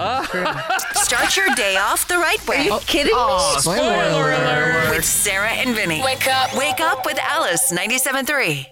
True. Start your day off the right way. Are you kidding me? Spoiler alert. With Sarah and Vinny. Wake up with Alice 97.3.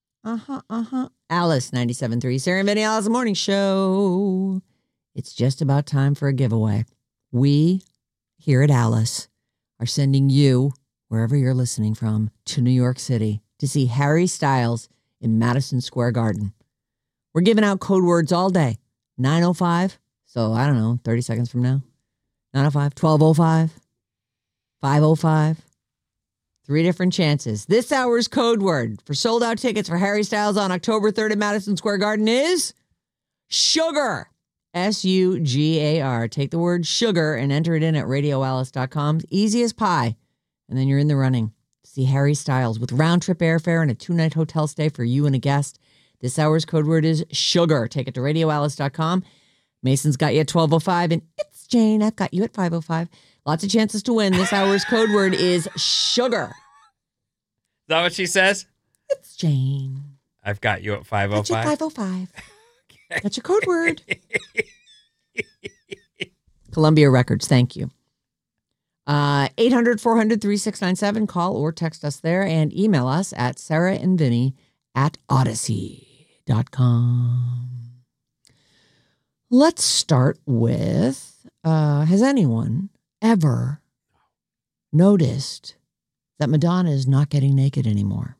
Alice 97.3. Sarah and Vinny, Alice Morning Show. It's just about time for a giveaway. We here at Alice are sending you, wherever you're listening from, to New York City to see Harry Styles in Madison Square Garden. We're giving out code words all day. 9:05. So I don't know, 30 seconds from now. 9:05, 12:05, 5:05. 3 different chances. This hour's code word for sold out tickets for Harry Styles on October 3rd at Madison Square Garden is sugar. SUGAR. Take the word sugar and enter it in at radioalice.com. Easy as pie. And then you're in the running to see Harry Styles with round trip airfare and a 2-night hotel stay for you and a guest. This hour's code word is sugar. Take it to radioalice.com. Mason's got you at 12:05 and it's Jane. I've got you at 5:05. Lots of chances to win. This hour's code word is sugar. Is that what she says? It's Jane. I've got you at 5:05. That's your 5:05. That's your code word. Columbia Records, thank you. 800-400-3697. Call or text us there and email us at sarahandvinny@odyssey.com. Let's start with, has anyone ever noticed that Madonna is not getting naked anymore?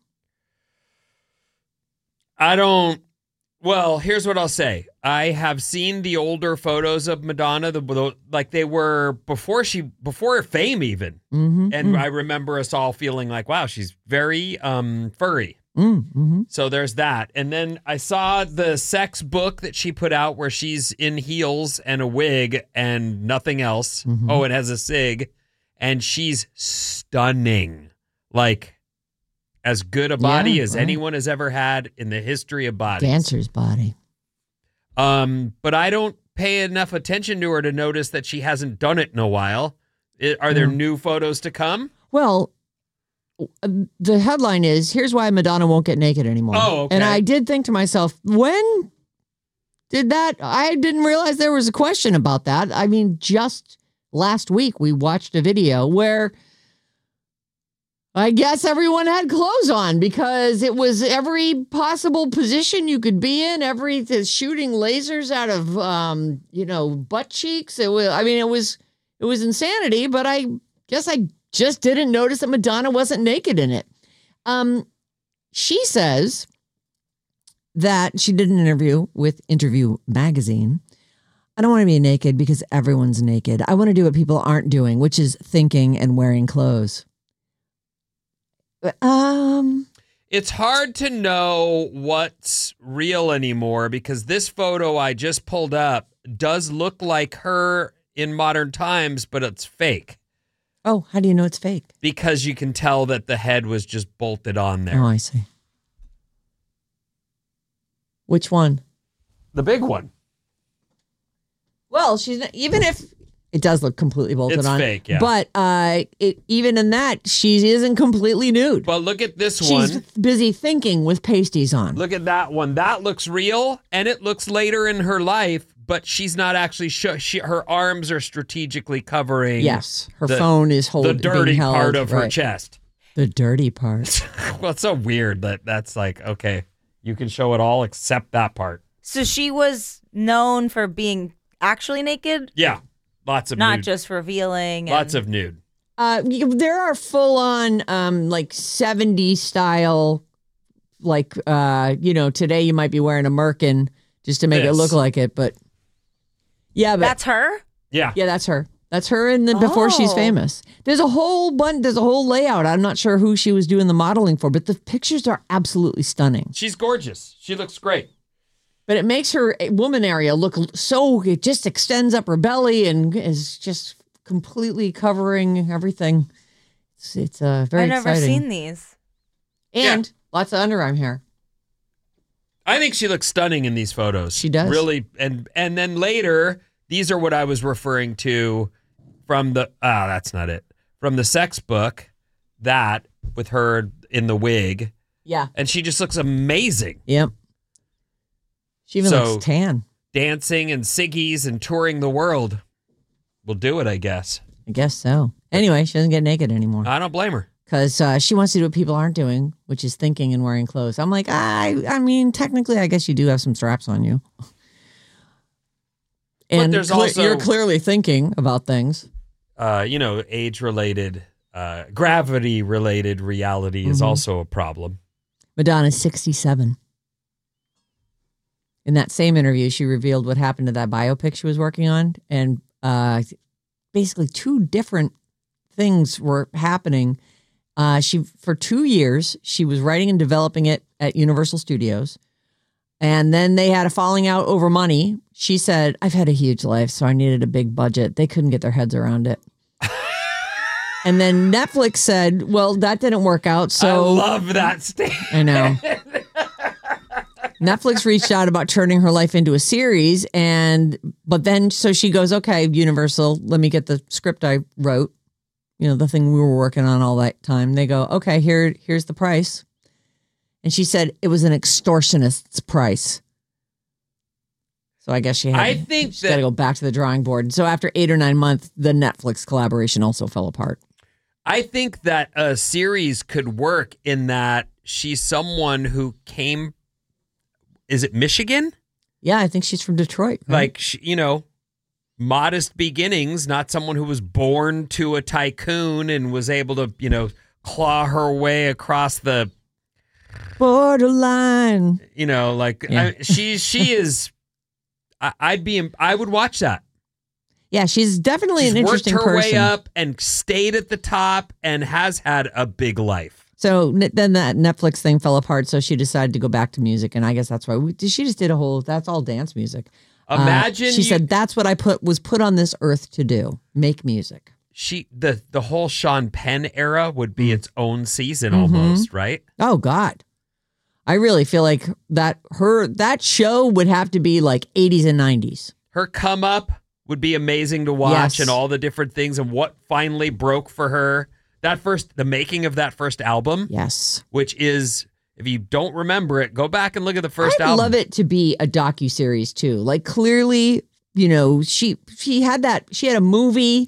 Well, here's what I'll say. I have seen the older photos of Madonna, like they were before fame even. And I remember us all feeling like, wow, she's very furry. So there's that. And then I saw the sex book that she put out where she's in heels and a wig and nothing else. Oh, it has a cig. And she's stunning. Like as good a body as anyone has ever had in the history of bodies. Dancer's body. But I don't pay enough attention to her to notice that she hasn't done it in a while. Are there new photos to come? Well, the headline is, here's why Madonna won't get naked anymore. Oh, okay. And I did think to myself, when did that? I didn't realize there was a question about that. I mean, just last week we watched a video where I guess everyone had clothes on because it was every possible position you could be in, shooting lasers out of, butt cheeks. It was insanity, but I guess I just didn't notice that Madonna wasn't naked in it. She says that she did an interview with Interview Magazine. I don't want to be naked because everyone's naked. I want to do what people aren't doing, which is thinking and wearing clothes. It's hard to know what's real anymore because this photo I just pulled up does look like her in modern times, but it's fake. Oh, how do you know it's fake? Because you can tell that the head was just bolted on there. Oh, I see. Which one? The big one. Well, she's not, even if it does look completely bolted on. It's fake, yeah. But even in that, she isn't completely nude. But look at this She's one. busy thinking with pasties on. Look at that one. That looks real, and it looks later in her life, but she's not actually her arms are strategically covering. Yes, her phone is holding the dirty part of her chest. The dirty part. Well, it's so weird that's like, okay, you can show it all except that part. So she was known for being actually naked? Yeah. Lots of not nude. Just revealing. Lots of nude. There are full-on, like 70s style, like, today you might be wearing a merkin just to make it look like it, but yeah. But that's her? Yeah. Yeah, that's her. That's her before she's famous. There's a whole layout. I'm not sure who she was doing the modeling for, but the pictures are absolutely stunning. She's gorgeous. She looks great. But it makes her woman area look it just extends up her belly and is just completely covering everything. It's very exciting. I've never seen these. And lots of underarm hair. I think she looks stunning in these photos. She does. Really. And then later, these are what I was referring to from that's not it. From the sex book, that with her in the wig. Yeah. And she just looks amazing. Yep. She even looks tan. dancing and ciggies and touring the world will do it, I guess. I guess so. Anyway, she doesn't get naked anymore. I don't blame her. Because she wants to do what people aren't doing, which is thinking and wearing clothes. I'm like, I mean, technically, I guess you do have some straps on you. And there's also, you're clearly thinking about things. Age-related, gravity-related reality is also a problem. Madonna's 67. In that same interview, she revealed what happened to that biopic she was working on. And basically 2 different things were happening. For 2 years, she was writing and developing it at Universal Studios. And then they had a falling out over money. She said, I've had a huge life, so I needed a big budget. They couldn't get their heads around it. And then Netflix said, well, that didn't work out. So I love that statement. I know. Netflix reached out about turning her life into a series. But then she goes, okay, Universal, let me get the script I wrote. The thing we were working on all that time. They go, okay, here's the price. And she said it was an extortionist's price. So I guess she's got to go back to the drawing board. So after 8 or 9 months, the Netflix collaboration also fell apart. I think that a series could work in that she's someone who came, is it Michigan? Yeah, I think she's from Detroit. Right? Like, modest beginnings, not someone who was born to a tycoon and was able to, claw her way across the borderline. She is. I would watch that. Yeah, she's definitely an interesting person. Worked her way up and stayed at the top and has had a big life. So then that Netflix thing fell apart, so she decided to go back to music, and I guess that's why she just did that's all dance music. Imagine she said that's what I was put on this earth to do, make music. The whole Sean Penn era would be its own season almost, right? Oh God. I really feel like that show would have to be like 80s and 90s. Her come up would be amazing to watch, and all the different things and what finally broke for her. The making of that first album. Yes. Which is, if you don't remember it, go back and look at the first album. I'd love it to be a docuseries too. Like clearly, she had a movie.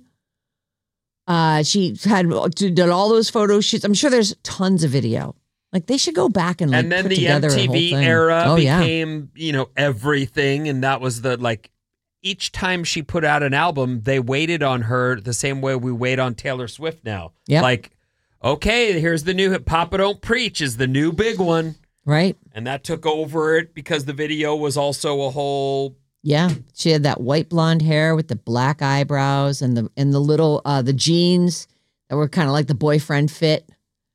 She did all those photo shoots. I'm sure there's tons of video. Like they should go back and then put the together MTV era became, everything. And that was each time she put out an album, they waited on her the same way we wait on Taylor Swift now. Yep. Like, okay, here's the new hit. Papa Don't Preach is the new big one. Right. And that took over it because the video was also a whole. Yeah. She had that white blonde hair with the black eyebrows and the little, the jeans that were kind of like the boyfriend fit.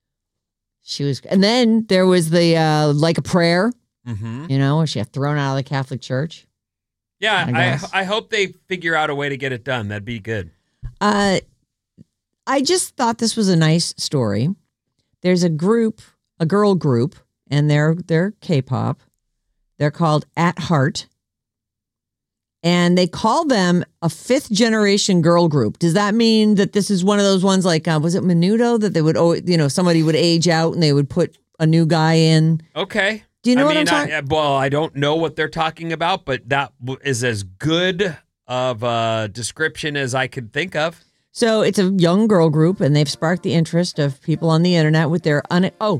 And then there was the Like a Prayer, where she got thrown out of the Catholic Church. Yeah, I hope they figure out a way to get it done. That'd be good. I just thought this was a nice story. There's a girl group, and they're K-pop. They're called At Heart. And they call them a 5th generation girl group. Does that mean that this is one of those ones like, was it Menudo, that they would, somebody would age out and they would put a new guy in? Okay. Do you know what I'm talking? Well, I don't know what they're talking about, but that is as good of a description as I could think of. So it's a young girl group, and they've sparked the interest of people on the internet with their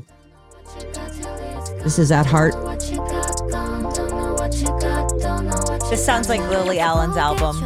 this is At Heart. This sounds like Lily Allen's album.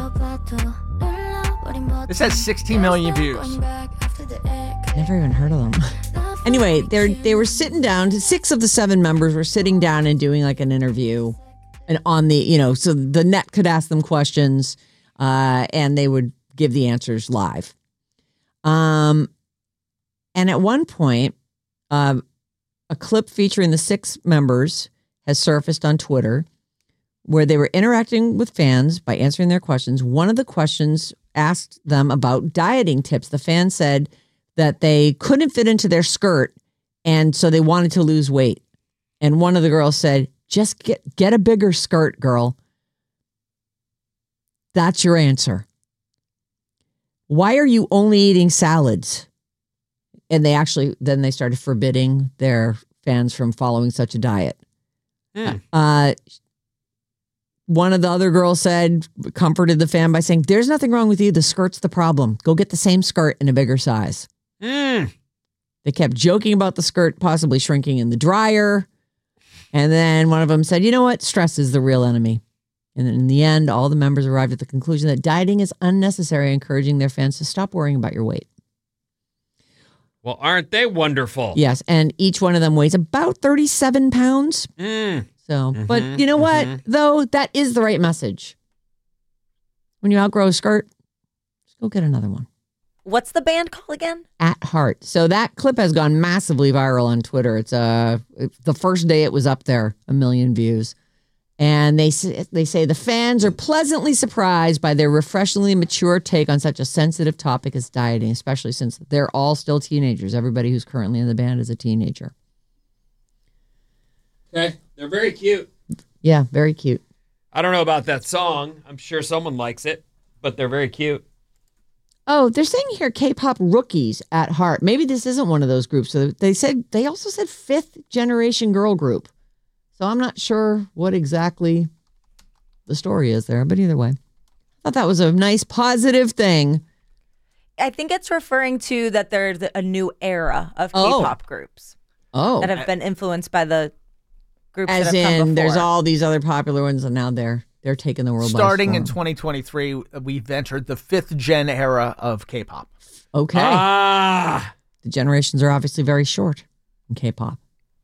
This has 16 million views. Never even heard of them. Anyway, they were sitting down. 6 of the 7 members were sitting down and doing like an interview, and on the so the net could ask them questions, and they would give the answers live. And at one point, a clip featuring the 6 members has surfaced on Twitter, where they were interacting with fans by answering their questions. One of the questions asked them about dieting tips. The fan said that they couldn't fit into their skirt, and so they wanted to lose weight. And one of the girls said, just get a bigger skirt, girl. That's your answer. Why are you only eating salads? And they started forbidding their fans from following such a diet. one of the other girls said, comforted the fan by saying, there's nothing wrong with you. The skirt's the problem. Go get the same skirt in a bigger size. They kept joking about the skirt possibly shrinking in the dryer. And then one of them said, you know what? Stress is the real enemy. And in the end, all the members arrived at the conclusion that dieting is unnecessary, encouraging their fans to stop worrying about your weight. Well, aren't they wonderful? Yes, and each one of them weighs about 37 pounds. So, but you know what, though? That is the right message. When you outgrow a skirt, just go get another one. What's the band called again? At Heart. So that clip has gone massively viral on Twitter. It's the first day it was up there, 1 million views. And they say the fans are pleasantly surprised by their refreshingly mature take on such a sensitive topic as dieting, especially since they're all still teenagers. Everybody who's currently in the band is a teenager. Okay. They're very cute. Yeah, very cute. I don't know about that song. I'm sure someone likes it, but they're very cute. Oh, they're saying here K-pop rookies at Heart. Maybe this isn't one of those groups. So they also said 5th generation girl group. So I'm not sure what exactly the story is there, but either way, I thought that was a nice positive thing. I think it's referring to that there's a new era of K-pop groups that have been influenced by the groups as that have come before. There's all these other popular ones, and now they're taking the world by storm. Starting in 2023, we've entered the 5th gen era of K-pop. Okay. The generations are obviously very short in K-pop.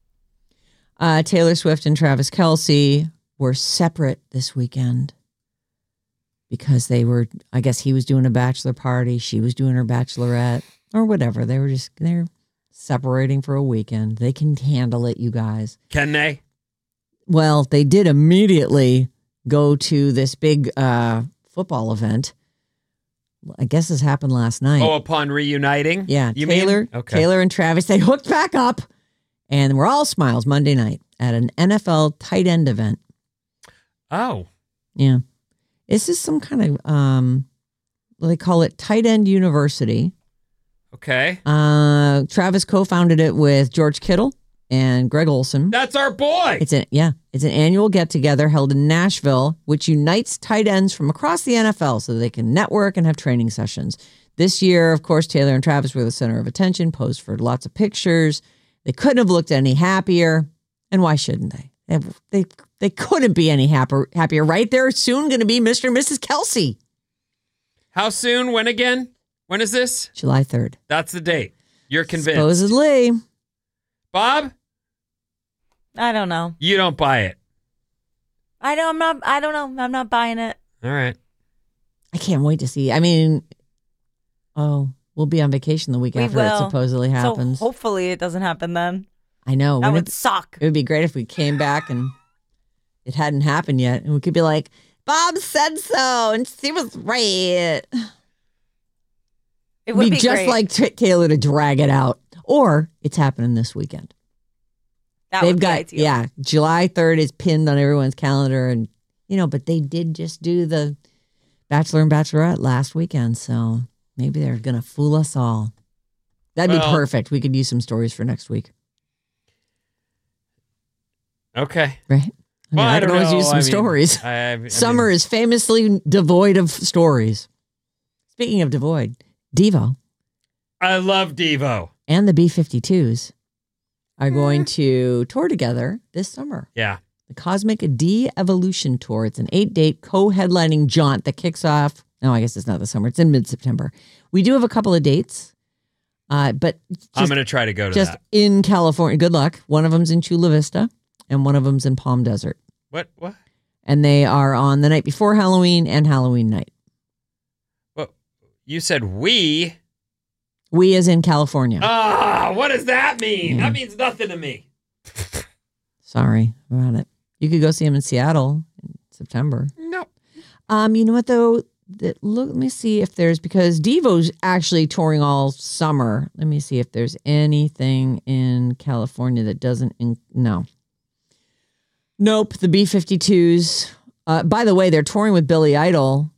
Taylor Swift and Travis Kelce were separate this weekend because they're doing a bachelor party. She was doing her bachelorette or whatever. They're separating for a weekend. They can handle it, you guys. Can they? Well, they did immediately go to this big football event. I guess this happened last night. Oh, upon reuniting? Yeah. You Taylor, mean? Okay. Taylor and Travis, they hooked back up. And we're all smiles Monday night at an NFL tight end event. Oh. Yeah. This is some kind of, they call it Tight End University. Okay. Travis co-founded it with George Kittle and Greg Olson. That's our boy. It's an annual get-together held in Nashville, which unites tight ends from across the NFL so that they can network and have training sessions. This year, of course, Taylor and Travis were the center of attention, posed for lots of pictures. They couldn't have looked any happier. And why shouldn't they? They couldn't be any happier, right? They're soon going to be Mr. and Mrs. Kelce. How soon? When again? When is this? July 3rd. That's the date. You're convinced. Supposedly. Bob? I don't know. You don't buy it. I don't know. I'm not buying it. All right. I can't wait to see. I mean, we'll be on vacation the week after it supposedly happens. So hopefully it doesn't happen then. I know. That would suck. It would be great if we came back and it hadn't happened yet. And we could be like, Bob said so and she was right. It would be just great. like Taylor to drag it out. Or it's happening this weekend. They've got, July 3rd is pinned on everyone's calendar. And, but they did just do the Bachelor and Bachelorette last weekend. So maybe they're going to fool us all. That'd be perfect. We could use some stories for next week. Okay. Right? I can always use some stories. Summer is famously devoid of stories. Speaking of devoid, Devo. I love Devo. And the B-52s are going to tour together this summer. Yeah. The Cosmic De-Evolution Tour. It's an 8-date co-headlining jaunt that kicks off. No, I guess it's not this summer. It's in mid-September. We do have a couple of dates. But I'm going to try to go to just that. in California. Good luck. One of them's in Chula Vista and one of them's in Palm Desert. What? And they are on the night before Halloween and Halloween night. Well, you said we. We as in California. What does that mean? That means nothing to me. Sorry about it. You could go see him in Seattle in September. No. You know what though? Let me see if because Devo's actually touring all summer. Let me see if there's anything in California that doesn't. No. Nope. The B-52s. By the way, they're touring with Billy Idol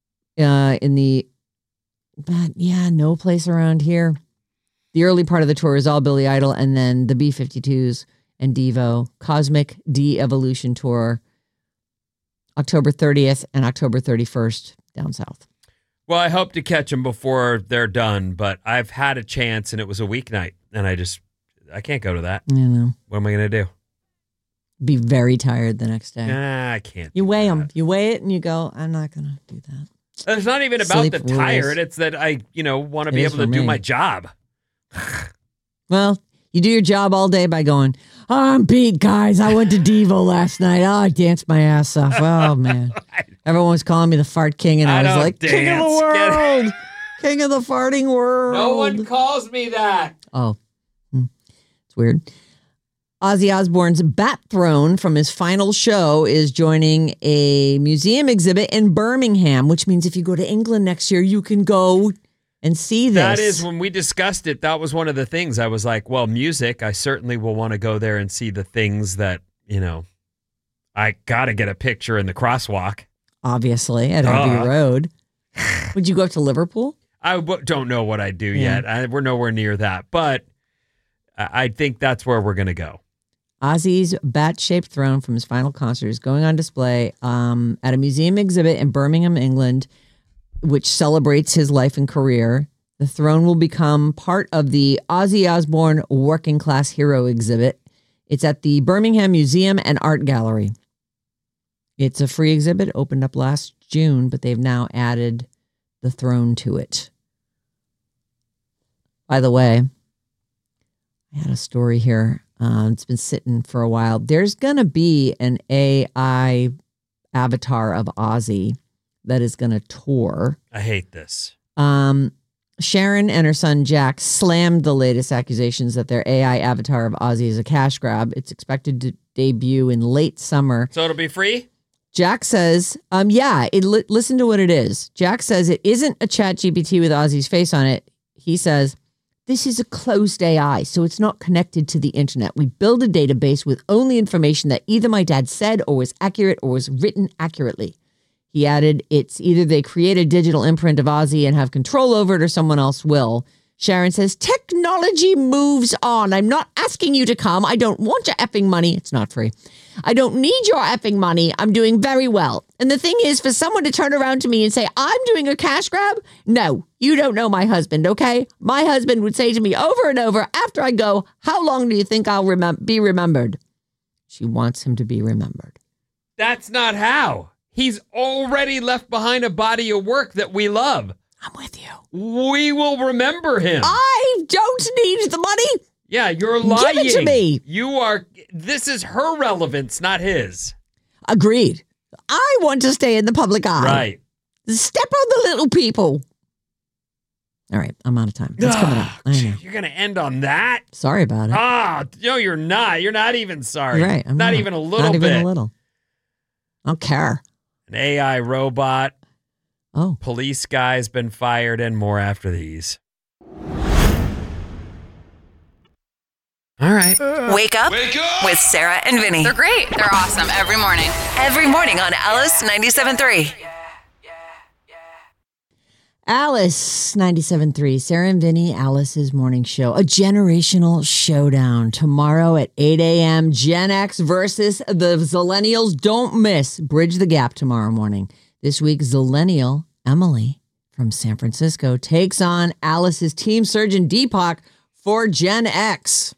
but yeah, no place around here. The early part of the tour is all Billy Idol, and then the B-52s and Devo, Cosmic De-Evolution Tour. October 30th and October 31st down south. Well, I hope to catch them before they're done, but I've had a chance and it was a weeknight and I can't go to that. You know. What am I going to do? Be very tired the next day. Nah, I can't. You weigh them. You weigh it and you go, I'm not going to do that. It's not even about Sleep the rules. tired. It's that I, want to be able to do my job. Well, you do your job all day by going, I'm beat, guys. I went to Devo last night. Oh, I danced my ass off. Oh, man. Everyone was calling me the fart king, and I was like, king of the world. King of the farting world. No one calls me that. Oh, it's weird. Ozzy Osbourne's Bat Throne from his final show is joining a museum exhibit in Birmingham, which means if you go to England next year, you can go and see this. That is, when we discussed it, that was one of the things. I was like, well, music, I certainly will want to go there and see the things that, I got to get a picture in the crosswalk. Obviously, at Abbey Road. Would you go up to Liverpool? I don't know what I'd do yet. We're nowhere near that, but I think that's where we're going to go. Ozzy's bat-shaped throne from his final concert is going on display at a museum exhibit in Birmingham, England, which celebrates his life and career. The throne will become part of the Ozzy Osbourne Working Class Hero exhibit. It's at the Birmingham Museum and Art Gallery. It's a free exhibit, opened up last June, but they've now added the throne to it. By the way, I had a story here. It's been sitting for a while. There's going to be an AI avatar of Ozzy that is going to tour. I hate this. Sharon and her son Jack slammed the latest accusations that their AI avatar of Ozzy is a cash grab. It's expected to debut in late summer. So it'll be free? Jack says, listen to what it is. Jack says it isn't a ChatGPT with Ozzy's face on it. He says, this is a closed AI, so it's not connected to the internet. We build a database with only information that either my dad said or was accurate or was written accurately. He added, it's either they create a digital imprint of Ozzy and have control over it or someone else will. Sharon says, technology moves on. I'm not asking you to come. I don't want your effing money. It's not free. I don't need your effing money. I'm doing very well. And the thing is, for someone to turn around to me and say, I'm doing a cash grab? No, you don't know my husband, okay? My husband would say to me over and over after I go, how long do you think I'll be remembered? She wants him to be remembered. That's not how. He's already left behind a body of work that we love. I'm with you. We will remember him. I don't need the money. Yeah, you're lying. Give it to me. This is her relevance, not his. Agreed. I want to stay in the public eye. Right. Step on the little people. All right, I'm out of time. It's coming up. I know. You're going to end on that? Sorry about it. No, you're not. You're not even sorry. You're right. I'm not even a little bit. Not even a little. I don't care. An AI robot. Oh. Police guy's been fired and more after these. All right. Wake up with Sarah and Vinny. They're great. They're awesome every morning. Every morning on Alice 97.3. Alice 97.3, Sarah and Vinny, Alice's morning show. A generational showdown tomorrow at 8 a.m. Gen X versus the Zillennials. Don't miss. Bridge the gap tomorrow morning. This week, Zillennial Emily from San Francisco takes on Alice's team surgeon Deepak for Gen X.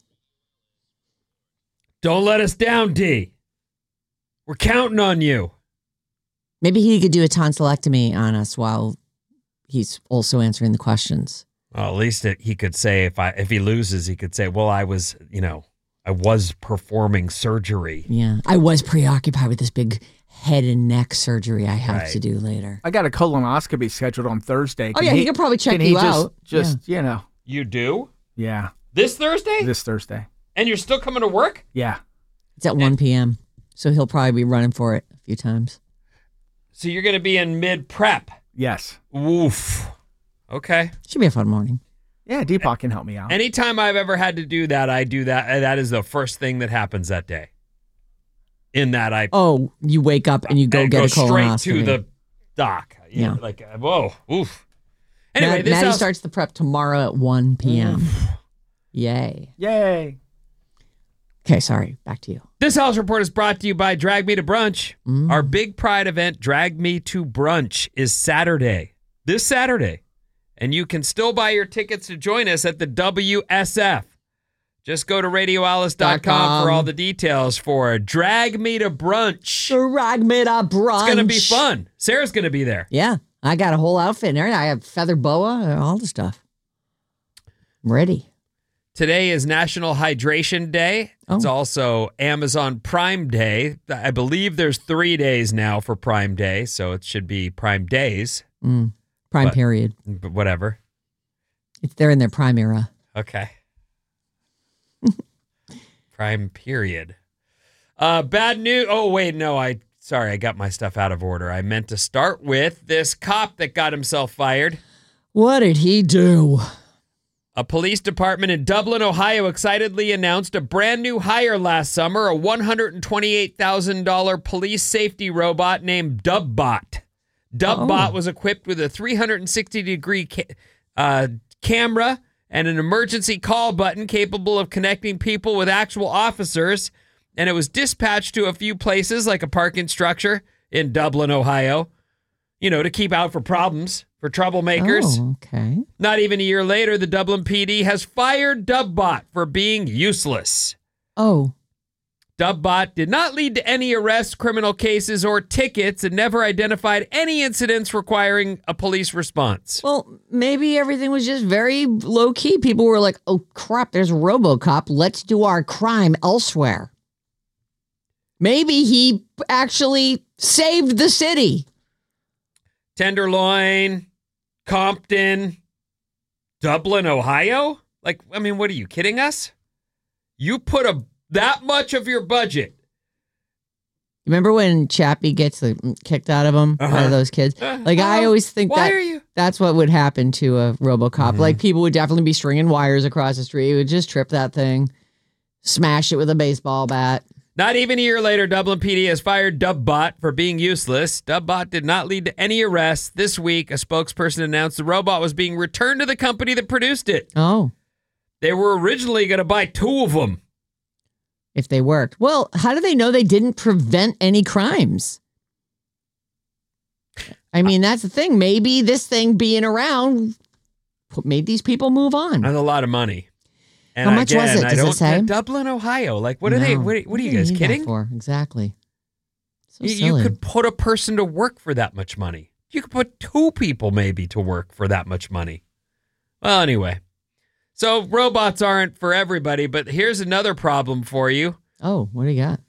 Don't let us down, D. We're counting on you. Maybe he could do a tonsillectomy on us while he's also answering the questions. Well, at least he could say if he loses, he could say, well, I was performing surgery. Yeah. I was preoccupied with this big head and neck surgery I have to do later. I got a colonoscopy scheduled on Thursday. He could probably check you out. You do? Yeah. This Thursday? This Thursday. And you're still coming to work? Yeah. It's at 1 p.m. So he'll probably be running for it a few times. So you're going to be in mid-prep? Yes. Oof. Okay. Should be a fun morning. Yeah, Deepak can help me out. Anytime I've ever had to do that, I do that. That is the first thing that happens that day. In that you wake up and you go get a colonoscopy. Straight to the doc. Yeah. Whoa. Oof. Anyway, Maddie starts the prep tomorrow at 1 p.m. Oof. Yay. Yay. Okay, sorry. Back to you. This Alice Report is brought to you by Drag Me to Brunch. Our big pride event, Drag Me to Brunch, is this Saturday. And you can still buy your tickets to join us at the WSF. Just go to radioalice.com for all the details for Drag Me to Brunch. Drag Me to Brunch. It's going to be fun. Sarah's going to be there. Yeah, I got a whole outfit in there. I have feather boa, all the stuff. I'm ready. Today is National Hydration Day. It's also Amazon Prime Day. I believe there's 3 days now for Prime Day, so it should be Prime Days. Prime period. But whatever. They're in their prime era. Okay. Prime period. Bad news. Oh, wait, no. I got my stuff out of order. I meant to start with this cop that got himself fired. What did he do? A police department in Dublin, Ohio, excitedly announced a brand new hire last summer, a $128,000 police safety robot named DubBot. DubBot was equipped with a 360-degree camera and an emergency call button capable of connecting people with actual officers, and it was dispatched to a few places like a parking structure in Dublin, Ohio, to keep out for problems. For troublemakers. Oh, okay. Not even a year later, the Dublin PD has fired DubBot for being useless. Oh. DubBot did not lead to any arrests, criminal cases, or tickets and never identified any incidents requiring a police response. Well, maybe everything was just very low-key. People were like, oh, crap, there's RoboCop. Let's do our crime elsewhere. Maybe he actually saved the city. Tenderloin, Compton, Dublin, Ohio? What are you kidding us? You put that much of your budget. Remember when Chappie gets kicked out of him by those kids? I always think that's what would happen to a RoboCop. People would definitely be stringing wires across the street. Would just trip that thing, smash it with a baseball bat. Not even a year later, Dublin PD has fired DubBot for being useless. DubBot did not lead to any arrests. This week, a spokesperson announced the robot was being returned to the company that produced it. Oh. They were originally going to buy 2 of them. If they worked. Well, how do they know they didn't prevent any crimes? I mean, that's the thing. Maybe this thing being around made these people move on. That's a lot of money. And how much was it? Does it say? Dublin, Ohio. What are they? What are you guys kidding? For? Exactly. So you could put a person to work for that much money. You could put 2 people maybe to work for that much money. Well, anyway. So robots aren't for everybody, but here's another problem for you. Oh, what do you got?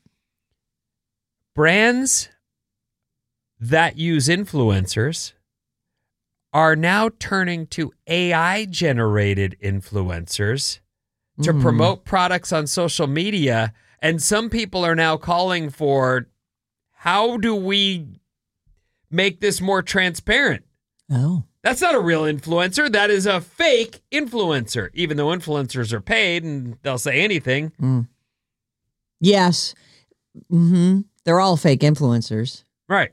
Brands that use influencers are now turning to AI-generated influencers to promote products on social media. And some people are now calling for, how do we make this more transparent? Oh. That's not a real influencer. That is a fake influencer, even though influencers are paid and they'll say anything. Yes. They're all fake influencers. Right.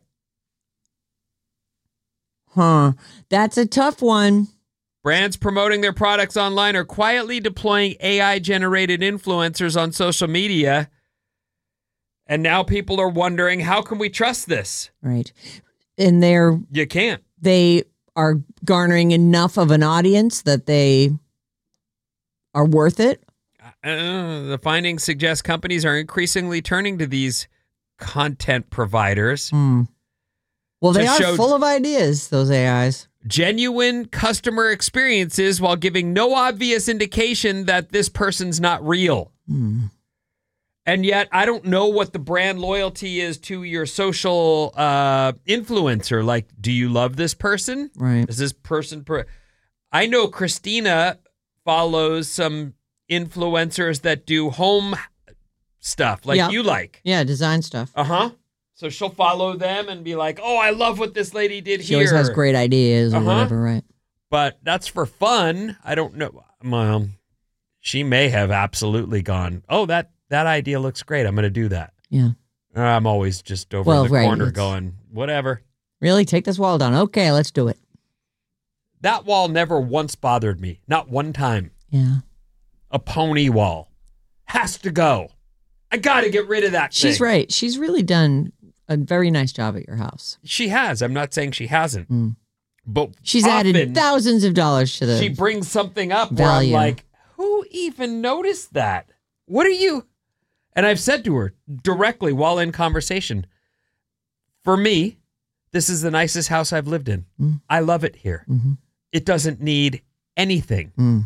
Huh. That's a tough one. Brands promoting their products online are quietly deploying AI-generated influencers on social media. And now people are wondering, how can we trust this? Right. And you can't. They are garnering enough of an audience that they are worth it. The findings suggest companies are increasingly turning to these content providers. Well, they are full of ideas, those AIs. Genuine customer experiences while giving no obvious indication that this person's not real. And yet, I don't know what the brand loyalty is to your social influencer. Do you love this person? Right. Is this person... I know Christina follows some influencers that do home stuff you like. Yeah, design stuff. So she'll follow them and be like, oh, I love what this lady did here. She always has great ideas or whatever, right? But that's for fun. I don't know. Well, she may have absolutely gone, oh, that idea looks great. I'm going to do that. Yeah. I'm always just over in the corner going, whatever. Really? Take this wall down. Okay, let's do it. That wall never once bothered me. Not one time. Yeah. A pony wall. Has to go. I got to get rid of that She's thing. right. She's really done a very nice job at your house. She has. I'm not saying she hasn't. But she's added thousands of dollars to the She brings something up value. where I'm like, who even noticed that? What are you? And I've said to her directly while in conversation, for me, this is the nicest house I've lived in. I love it here. Mm-hmm. It doesn't need anything.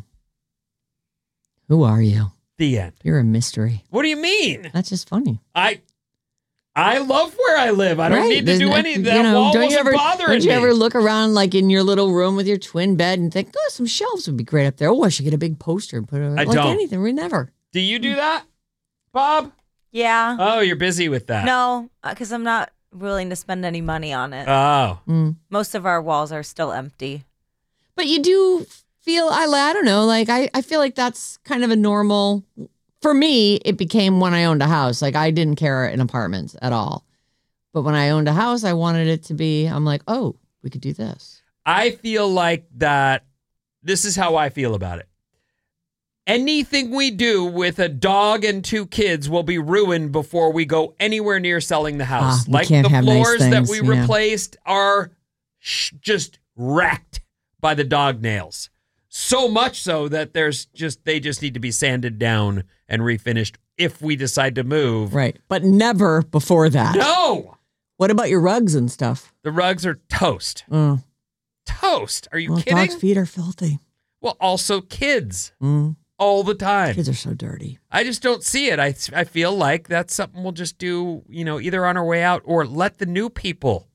Who are you? The end. You're a mystery. What do you mean? That's just funny. I love where I live. I don't need to do any of that. Wall wasn't bothering me. Don't you ever look around like in your little room with your twin bed and think, oh, some shelves would be great up there. Oh, I should get a big poster and put it like don't. anything. We never. Do you do that, Bob? Yeah. Oh, you're busy with that. No, because I'm not willing to spend any money on it. Oh. Most of our walls are still empty. But you do feel, I don't know, like I feel like that's kind of a normal, for me, it became when I owned a house. Like I didn't care in apartments at all. But when I owned a house, I wanted it to be, I'm like, oh, we could do this. I feel like that, this is how I feel about it. Anything we do with a dog and 2 kids will be ruined before we go anywhere near selling the house. Like the floors that we replaced are just wrecked by the dog nails. So much so that they just need to be sanded down and refinished if we decide to move. Right. But never before that. No. What about your rugs and stuff? The rugs are toast. Toast. Are you kidding? Dogs' feet are filthy. Well, also kids. All the time. Kids are so dirty. I just don't see it. I feel like that's something we'll just do, either on our way out or let the new people.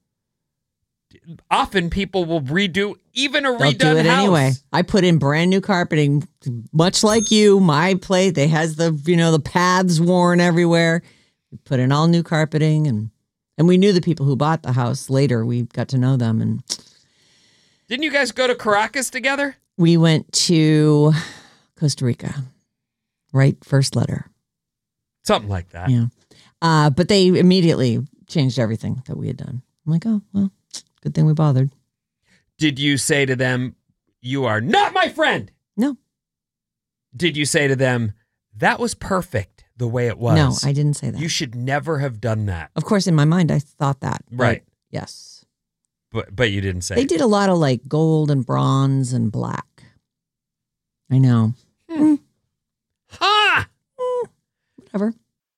Often people will redo even a redone house. They'll do it anyway. I put in brand new carpeting, much like you. My place, they has the paths worn everywhere. We put in all new carpeting and we knew the people who bought the house later. We got to know them. And didn't you guys go to Caracas together? We went to Costa Rica, right? First letter. Something like that. Yeah. But they immediately changed everything that we had done. I'm like, oh, well, good thing we bothered. Did you say to them, you are not my friend? No. Did you say to them, that was perfect the way it was? No, I didn't say that. You should never have done that. Of course, in my mind, I thought that. Right. Yes. But you didn't say They did a lot of like gold and bronze and black. I know. Ha! Whatever.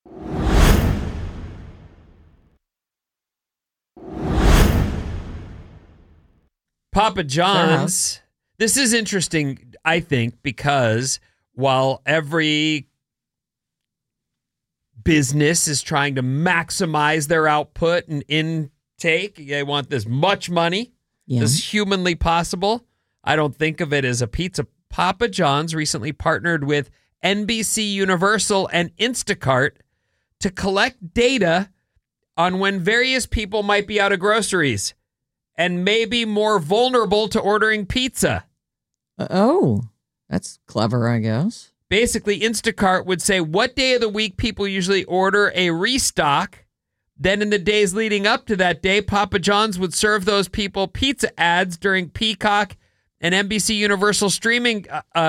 Papa John's. This is interesting, I think, because while every business is trying to maximize their output and intake, they want as much money as humanly possible. I don't think of it as a pizza. Papa John's recently partnered with NBC Universal and Instacart to collect data on when various people might be out of groceries and maybe more vulnerable to ordering pizza. Oh, that's clever, I guess. Basically, Instacart would say what day of the week people usually order a restock. Then in the days leading up to that day, Papa John's would serve those people pizza ads during Peacock and NBC Universal streaming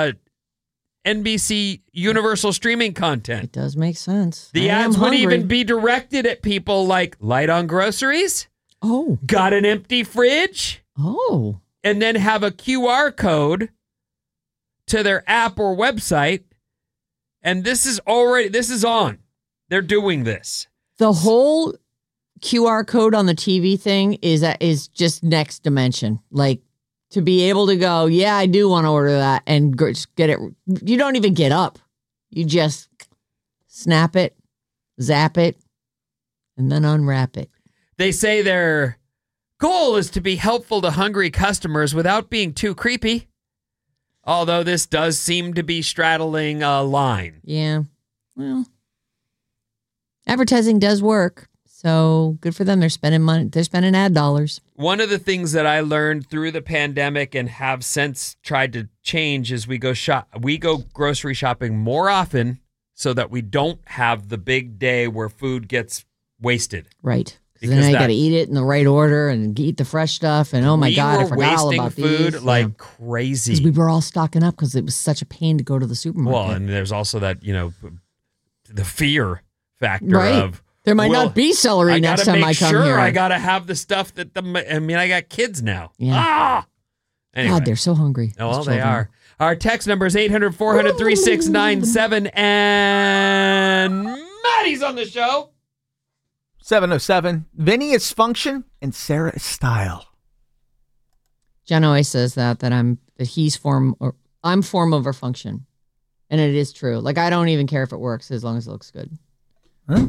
content. It does make sense. The ads would even be directed at people like light on groceries. Oh. Got an empty fridge. Oh. And then have a QR code to their app or website. And this is on. They're doing this. The whole QR code on the TV thing is just next dimension. Like, to be able to go, yeah, I do want to order that and just get it. You don't even get up. You just snap it, zap it, and then unwrap it. They say their goal is to be helpful to hungry customers without being too creepy. Although this does seem to be straddling a line. Yeah. Well, advertising does work. So good for them. They're spending money. They're spending ad dollars. One of the things that I learned through the pandemic and have since tried to change is we go grocery shopping more often so that we don't have the big day where food gets wasted. Right. Because then you got to eat it in the right order and eat the fresh stuff. And oh my God, I forgot all about food these. Like crazy. Because we were all stocking up because it was such a pain to go to the supermarket. Well, and there's also that, the fear factor of there might not be celery next time I come here. I got to have the stuff that I got kids now. Yeah. Anyway. God, they're so hungry. Oh, well, they are. Our text number is 800-400-3697. And Maddie's on the show. 707. Vinny is function and Sarah is style. Jen always says that I'm form over function. And it is true. Like, I don't even care if it works as long as it looks good. Huh?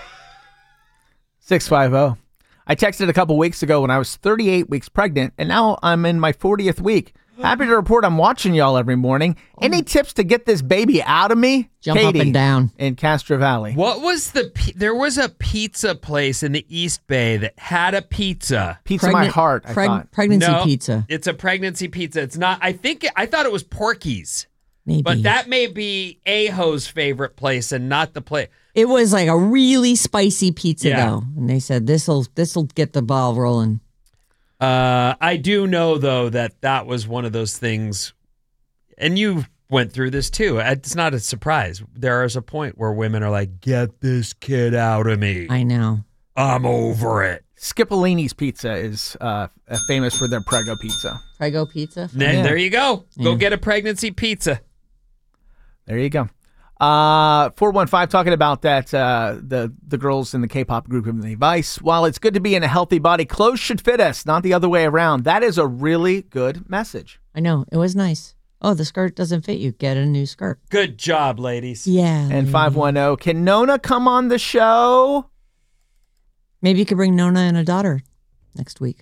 650. I texted a couple weeks ago when I was 38 weeks pregnant, and now I'm in my 40th week. Happy to report I'm watching y'all every morning. Any tips to get this baby out of me? Jump Katie up and down. In Castro Valley. What was there was a pizza place in the East Bay that had a pizza. Pizza My Heart, I thought. Pregnancy pizza. It's a pregnancy pizza. It's not, I thought it was Porky's. Maybe. But that may be Aho's favorite place and not the place. It was like a really spicy pizza though. And they said this'll get the ball rolling. I do know though that was one of those things, and you went through this too. It's not a surprise. There is a point where women are like, "Get this kid out of me." I know. I'm over it. Scipollini's Pizza is famous for their Prego pizza. Prego pizza? There you go. Go get a pregnancy pizza. There you go. 415 talking about that the girls in the K-pop group of the Vice. While it's good to be in a healthy body, clothes should fit us, not the other way around. That is a really good message. I know. It was nice. Oh, the skirt doesn't fit you. Get a new skirt. Good job, ladies. Yeah. And 510, can Nona come on the show? Maybe you could bring Nona and a daughter next week.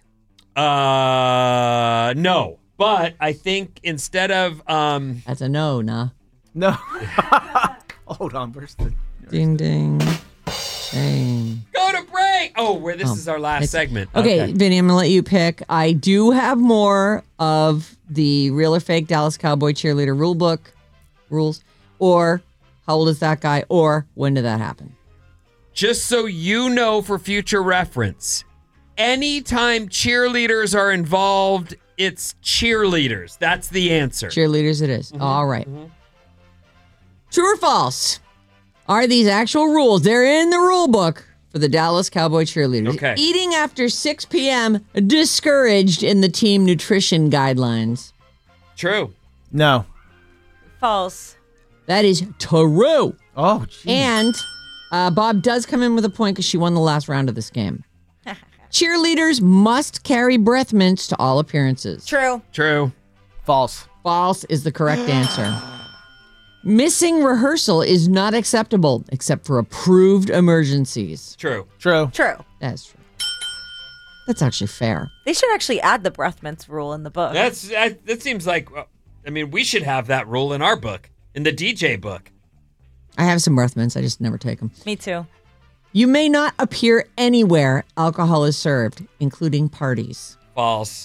No. But I think instead of That's a no, nah. No. Hold on. Where's the... Ding, ding. Shame. Go to break. This is our last segment. Okay, Vinny, I'm going to let you pick. I do have more of the real or fake Dallas Cowboy cheerleader rule book rules, or how old is that guy, or when did that happen? Just so you know for future reference, anytime cheerleaders are involved, it's cheerleaders. That's the answer. Cheerleaders it is. Mm-hmm. All right. Mm-hmm. True or false? Are these actual rules? They're in the rule book for the Dallas Cowboy cheerleaders. Okay. Eating after 6 p.m. discouraged in the team nutrition guidelines. True. No. False. That is true. Oh, geez. And Bob does come in with a point because she won the last round of this game. Cheerleaders must carry breath mints to all appearances. True. True. False. False is the correct answer. Missing rehearsal is not acceptable except for approved emergencies. True. True. True. That's true. That's actually fair. They should actually add the breath mints rule in the book. That seems like, we should have that rule in our book, in the DJ book. I have some breath mints. I just never take them. Me too. You may not appear anywhere alcohol is served, including parties. False.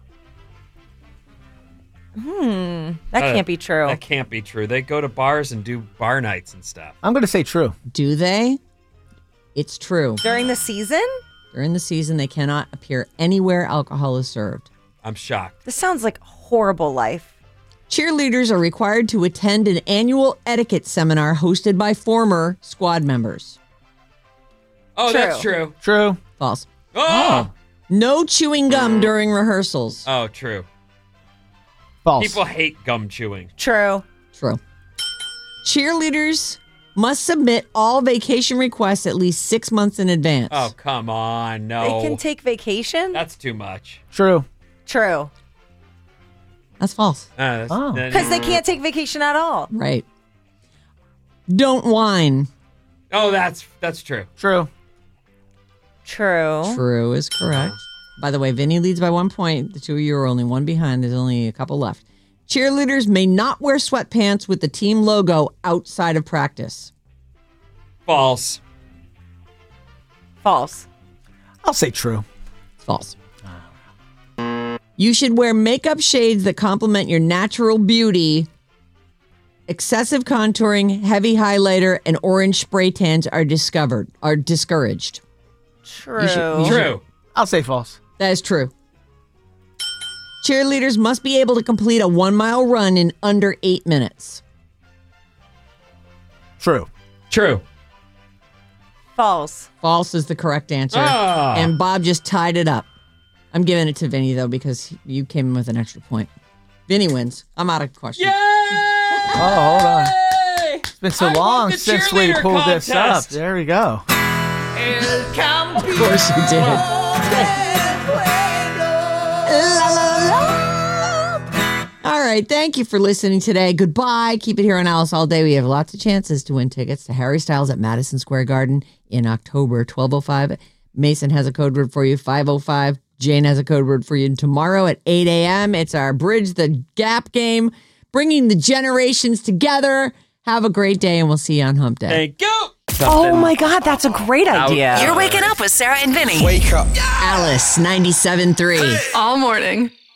That can't be true. That can't be true. They go to bars and do bar nights and stuff. I'm going to say true. Do they? It's true. During the season? During the season, they cannot appear anywhere alcohol is served. I'm shocked. This sounds like a horrible life. Cheerleaders are required to attend an annual etiquette seminar hosted by former squad members. Oh, True. That's true. True. False. Oh! No chewing gum during rehearsals. Oh, true. False. People hate gum chewing. True. True. Cheerleaders must submit all vacation requests at least 6 months in advance. Oh, come on. No. They can take vacation? That's too much. True. True. That's false. Because they can't take vacation at all. Right. Don't whine. Oh, that's true. True. True. True is correct. By the way, Vinny leads by 1 point. The two of you are only one behind. There's only a couple left. Cheerleaders may not wear sweatpants with the team logo outside of practice. False. False. I'll say true. It's false. You should wear makeup shades that complement your natural beauty. Excessive contouring, heavy highlighter, and orange spray tans are discouraged. True. True. I'll say false. That is true. Cheerleaders must be able to complete a 1-mile run in under 8 minutes. True. True. False. False is the correct answer. Ah. And Bob just tied it up. I'm giving it to Vinny, though, because you came in with an extra point. Vinny wins. I'm out of questions. Yay! Oh, hold on. It's been so long since we pulled this up. There we go. Of course you did. La, la, la. All right. Thank you for listening today. Goodbye. Keep it here on Alice all day. We have lots of chances to win tickets to Harry Styles at Madison Square Garden in October. 12:05. Mason has a code word for you. 5:05. Jane has a code word for you tomorrow at 8 a.m. It's our Bridge the Gap game, bringing the generations together. Have a great day, and we'll see you on Hump Day. Thank you. Oh, my God. That's a great idea. You're waking up with Sarah and Vinny. Wake up. Alice 97.3. All morning.